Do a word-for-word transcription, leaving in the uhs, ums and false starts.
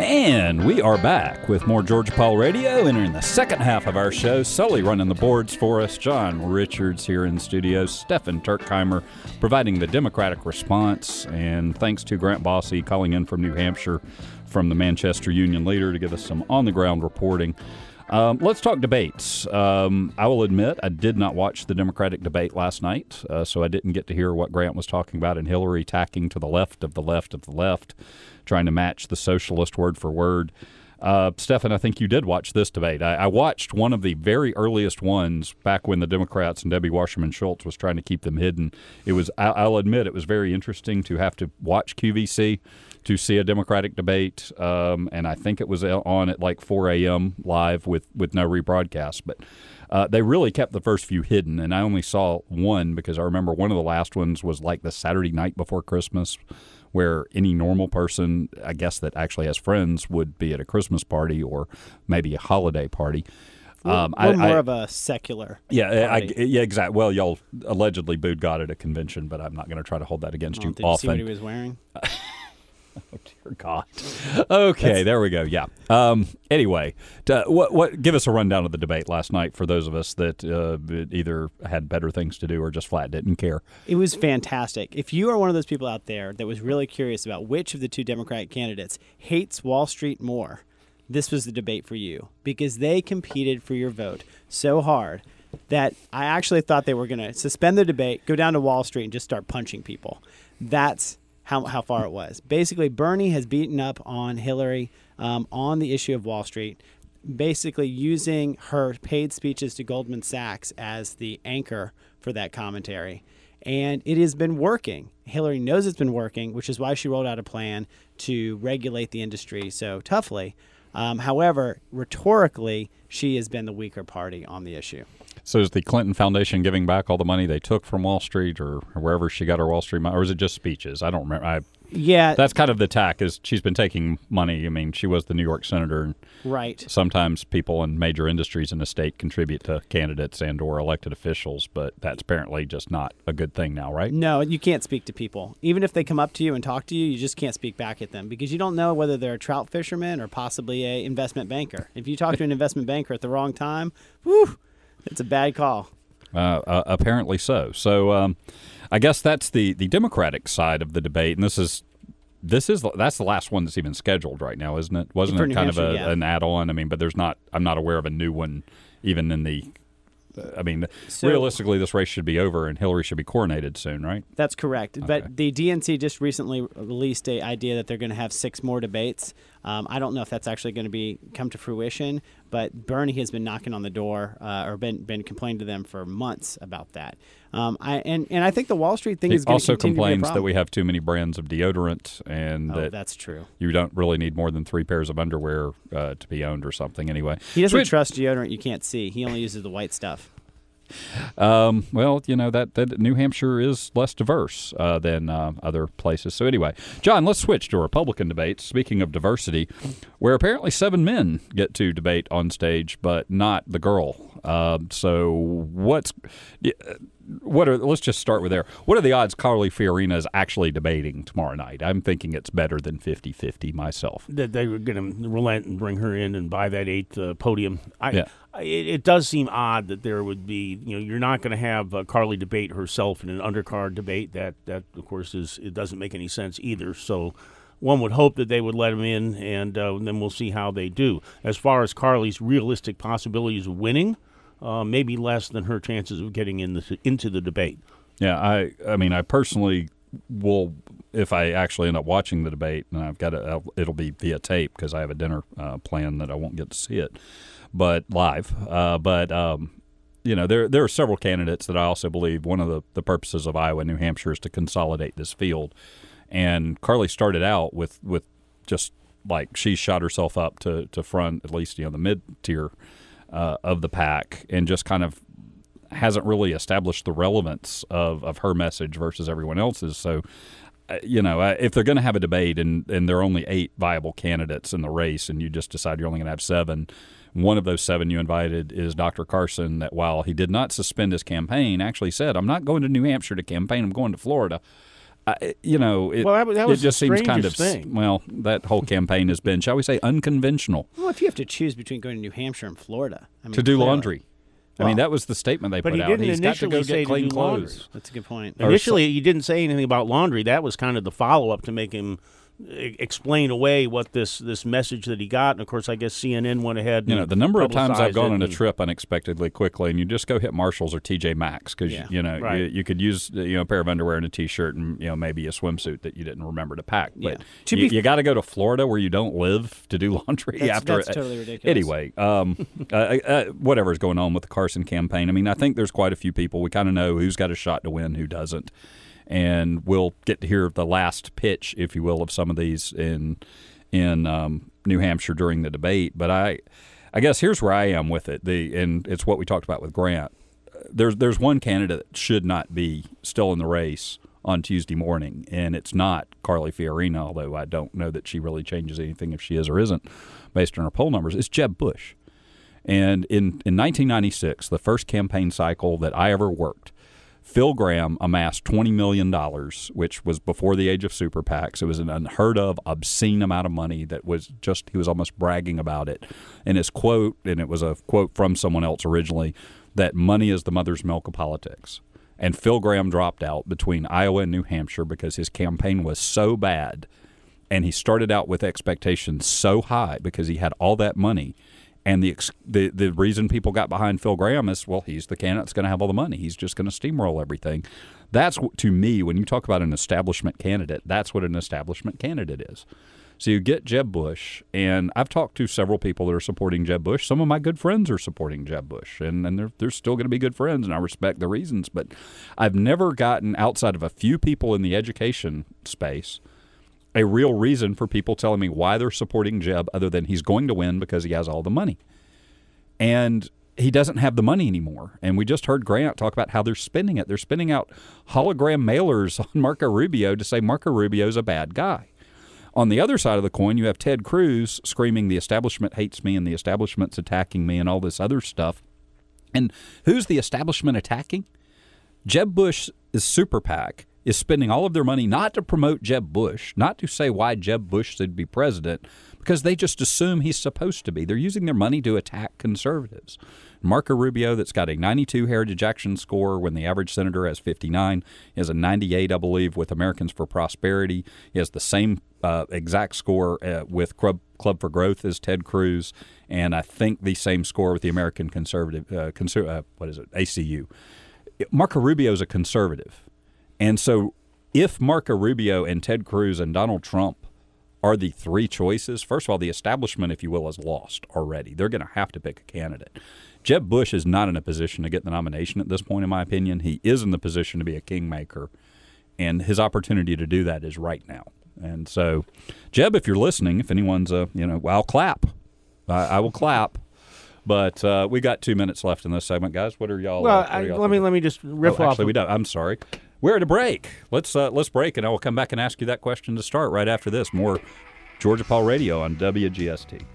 And we are back with more Georgia Paul Radio, entering the second half of our show. Sully running the boards for us. John Richards here in studio. Stephen Turkheimer providing the Democratic response. And thanks to Grant Bossy calling in from New Hampshire from the Manchester Union Leader to give us some on-the-ground reporting. Um, let's talk debates. Um, I will admit I did not watch the Democratic debate last night, uh, so I didn't get to hear what Grant was talking about and Hillary tacking to the left of the left of the left, trying to match the socialist word for word. Uh, Stephen, I think you did watch this debate. I, I watched one of the very earliest ones back when the Democrats and Debbie Wasserman Schultz was trying to keep them hidden. It was, I, I'll admit, it was very interesting to have to watch Q V C to see a Democratic debate, um, and I think it was on at like four a.m. live with, with no rebroadcast. But uh, they really kept the first few hidden, and I only saw one because I remember one of the last ones was like the Saturday night before Christmas, where any normal person, I guess that actually has friends, would be at a Christmas party or maybe a holiday party. Um, We're I, more I, of a secular Yeah, I, yeah, exactly. Well, y'all allegedly booed God at a convention, but I'm not going to try to hold that against oh, you did often. Did you see what he was wearing? Oh, dear God. Okay, That's... there we go. Yeah. Um, anyway, to, what, what? Give us a rundown of the debate last night for those of us that uh, either had better things to do or just flat didn't care. It was fantastic. If you are one of those people out there that was really curious about which of the two Democratic candidates hates Wall Street more, this was the debate for you because they competed for your vote so hard that I actually thought they were going to suspend the debate, go down to Wall Street, and just start punching people. That's How, how far it was. Basically, Bernie has beaten up on Hillary um, on the issue of Wall Street, basically using her paid speeches to Goldman Sachs as the anchor for that commentary. And it has been working. Hillary knows it's been working, which is why she rolled out a plan to regulate the industry so toughly. Um, however, rhetorically, she has been the weaker party on the issue. So is the Clinton Foundation giving back all the money they took from Wall Street or wherever she got her Wall Street money, or is it just speeches? I don't remember. I, yeah. That's kind of the tack is she's been taking money. I mean, she was the New York senator. And right. Sometimes people in major industries in the state contribute to candidates and or elected officials, but that's apparently just not a good thing now, right? No, you can't speak to people. Even if they come up to you and talk to you, you just can't speak back at them because you don't know whether they're a trout fisherman or possibly a investment banker. If you talk to an investment banker at the wrong time, whew, it's a bad call. Uh, uh, apparently so. So um, I guess that's the, the Democratic side of the debate, and this is this is that's the last one that's even scheduled right now, isn't it? Wasn't For it New kind Hampshire, of a, yeah. an add-on? I mean, but there's not. I'm not aware of a new one, even in the. I mean, so, realistically, this race should be over, and Hillary should be coronated soon, right? That's correct. Okay. But the D N C just recently released a idea that they're going to have six more debates. Um, I don't know if that's actually going to be come to fruition, but Bernie has been knocking on the door uh, or been been complaining to them for months about that. Um, I and, and I think the Wall Street thing he is going to also continue to be a complains problem. that we have too many brands of deodorant, and oh, that that's true. You don't really need more than three pairs of underwear uh, to be owned or something. Anyway, he doesn't so trust deodorant you can't see. He only uses the white stuff. Um, well, you know, that, that New Hampshire is less diverse uh, than uh, other places. So anyway, John, let's switch to Republican debates. Speaking of diversity, where apparently seven men get to debate on stage, but not the girl. Uh, so what's what are? Let's just start with there. What are the odds Carly Fiorina is actually debating tomorrow night? I'm thinking it's better than fifty-fifty myself. That they were going to relent and bring her in and buy that eighth uh, podium. I, yeah. I, it, it does seem odd that there would be, you know, you're not going to have uh, Carly debate herself in an undercard debate. That, that of course, is it doesn't make any sense either. So one would hope that they would let him in, and uh, then we'll see how they do. As far as Carly's realistic possibilities of winning, uh, maybe less than her chances of getting in the, into the debate. Yeah, I, I mean, I personally will, if I actually end up watching the debate, and I've got to, it'll be via tape because I have a dinner uh, plan that I won't get to see it, but live. Uh, but um, you know, there there are several candidates that I also believe one of the, the purposes of Iowa and New Hampshire is to consolidate this field. And Carly started out with, with just like she shot herself up to, to front, at least, you know, the mid-tier uh, of the pack, and just kind of hasn't really established the relevance of, of her message versus everyone else's. So, uh, you know, uh, if they're going to have a debate and, and there are only eight viable candidates in the race and you just decide you're only going to have seven, one of those seven you invited is Doctor Carson, that while he did not suspend his campaign, actually said, I'm not going to New Hampshire to campaign, I'm going to Florida. I, you know, it, well, that, that was it just the seems kind of strangest thing. well. That whole campaign has been, shall we say, unconventional. Well, if you have to choose between going to New Hampshire and Florida, I mean, to do clearly. laundry. I Well, mean, that was the statement they but put he out. didn't He's got to go initially say get to clean do laundry. clothes. That's a good point. Or Initially, you didn't say anything about laundry. That was kind of the follow-up to make him e- explain away what this, this message that he got. And, of course, I guess C N N went ahead and You know, the number of times I've publicized gone it on a and- trip unexpectedly quickly, and you just go hit Marshalls or T J Maxx because Yeah. you know Right. you, you could use you know a pair of underwear and a T-shirt and you know maybe a swimsuit that you didn't remember to pack. But Yeah. To you, be- you got to go to Florida where you don't live to do laundry That's- after. that's totally ridiculous. Anyway, um, uh, uh, whatever's going on with the Carson campaign, I mean, I think there's quite a few people. We kind of know who's got a shot to win, who doesn't. And we'll get to hear the last pitch, if you will, of some of these in in um, New Hampshire during the debate. But I, I guess here's where I am with it. The and it's what we talked about with Grant. There's there's one candidate that should not be still in the race on Tuesday morning, and it's not Carly Fiorina, although I don't know that she really changes anything if she is or isn't based on her poll numbers. It's Jeb Bush. And in, in nineteen ninety-six, the first campaign cycle that I ever worked, Phil Gramm amassed twenty million dollars, which was before the age of super PACs. It was an unheard of, obscene amount of money that was just, he was almost bragging about it. And his quote, and it was a quote from someone else originally, that money is the mother's milk of politics. And Phil Gramm dropped out between Iowa and New Hampshire because his campaign was so bad. And he started out with expectations so high because he had all that money. And the, ex- the the reason people got behind Phil Gramm is, well, he's the candidate that's going to have all the money. He's just going to steamroll everything. That's, what, to me, when you talk about an establishment candidate, that's what an establishment candidate is. So you get Jeb Bush, and I've talked to several people that are supporting Jeb Bush. Some of my good friends are supporting Jeb Bush, and, and they're, they're still going to be good friends, and I respect the reasons. But I've never gotten, outside of a few people in the education space, a real reason for people telling me why they're supporting Jeb other than he's going to win because he has all the money. And he doesn't have the money anymore. And we just heard Grant talk about how they're spending it. They're spending out hologram mailers on Marco Rubio to say Marco Rubio's a bad guy. On the other side of the coin, you have Ted Cruz screaming the establishment hates me and the establishment's attacking me and all this other stuff. And who's the establishment attacking? Jeb Bush's super PAC is spending all of their money not to promote Jeb Bush, not to say why Jeb Bush should be president, because they just assume he's supposed to be. They're using their money to attack conservatives. Marco Rubio, that's got a ninety-two Heritage Action score when the average senator has fifty-nine, he has a ninety-eight, I believe, with Americans for Prosperity. He has the same uh, exact score uh, with Club, Club for Growth as Ted Cruz, and I think the same score with the American Conservative, uh, conser- uh, what is it, A C U. Marco Rubio is a conservative. And so if Marco Rubio and Ted Cruz and Donald Trump are the three choices, first of all, the establishment, if you will, is lost already. They're going to have to pick a candidate. Jeb Bush is not in a position to get the nomination at this point, in my opinion. He is in the position to be a kingmaker, and his opportunity to do that is right now. And so, Jeb, if you're listening, if anyone's, uh, you know, well, I'll clap. I, I will clap. But uh, we got two minutes left in this segment, guys. What are y'all? Well, uh, what are I, y'all let me thinking? let me just riff oh, off. Actually, of- we don't. I'm sorry. We're at a break. Let's uh, let's break, and I will come back and ask you that question to start right after this. More Georgia Paul Radio on W G S T.